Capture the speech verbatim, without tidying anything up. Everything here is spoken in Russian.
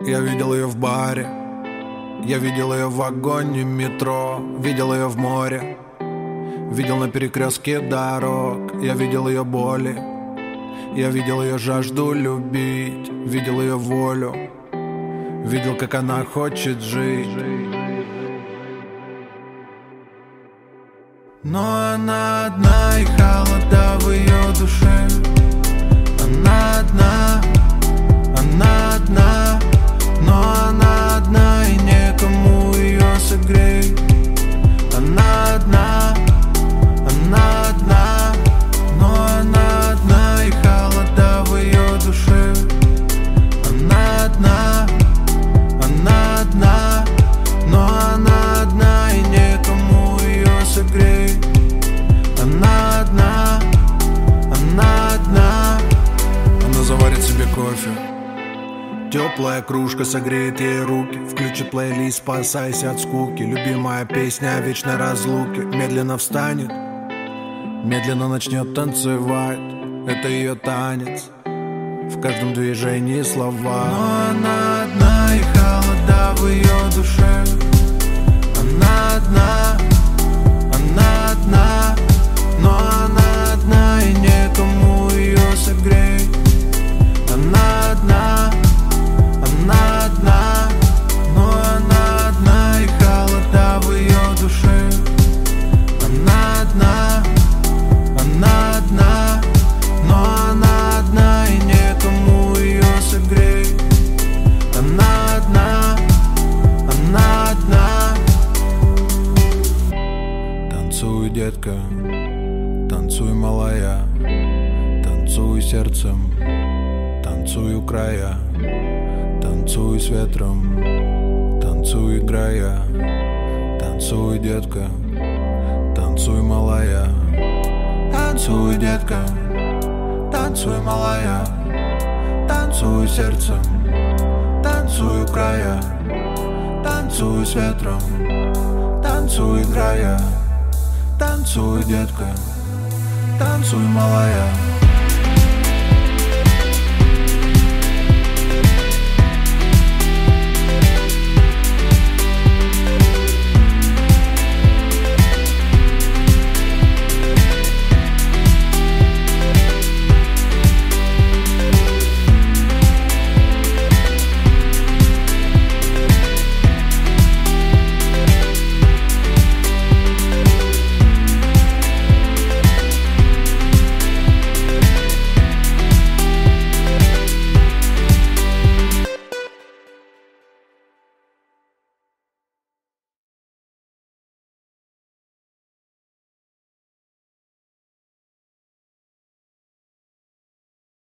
Я видел ее в баре, я видел ее в вагоне метро, видел ее в море, видел на перекрестке дорог. Я видел ее боли, я видел ее жажду любить, видел ее волю, видел, как она хочет жить. Но она одна, и холода в ее душе. Она одна, она одна, но она одна, и некому ее согреть. Она одна, она одна, но она одна, и холода в ее душе. Она одна, она одна, но она одна, и некому ее согреть. Она одна, она одна. Она заварит себе кофе, теплая кружка согреет ей руки, включит плейлист, спасайся от скуки. Любимая песня о вечной разлуке. Медленно встанет, медленно начнет танцевать. Это ее танец, в каждом движении слова. Но она одна, и холода в ее душе. Она одна, она одна, но она одна, и некому ее согреть. Она одна, она одна, но она одна, и холода в ее душе. Она одна, она одна, но она одна, и некому ее согреть. Она одна, она одна. Танцуй, детка, танцуй, малая, танцуй сердцем, танцуй края, танцуй с ветром, танцуй, играя. Танцуй, детка, танцуй, малая, танцуй, детка, танцуй, малая, танцуй сердцем, танцуй края, танцуй с ветром, танцуй, играя. Танцуй, детка, танцуй, малая.